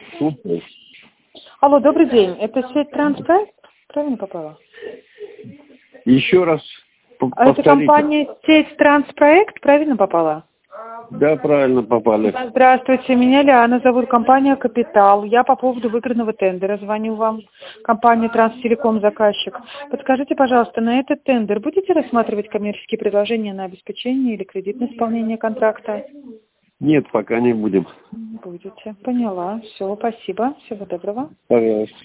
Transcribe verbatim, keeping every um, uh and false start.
Слушаю. Алло, добрый день. Это сеть Транспроект? Правильно попала? Еще раз п- А это повторите. компания сеть Транспроект? Правильно попала? Да, правильно попали. Здравствуйте, меня Лиана зовут, компания «Капитал». Я по поводу выигранного тендера звоню вам. Компания «Транстелеком» заказчик. Подскажите, пожалуйста, на этот тендер будете рассматривать коммерческие предложения на обеспечение или кредитное исполнение контракта? Нет, пока не будем. Будете. Поняла. Все, спасибо. Всего доброго. Пожалуйста.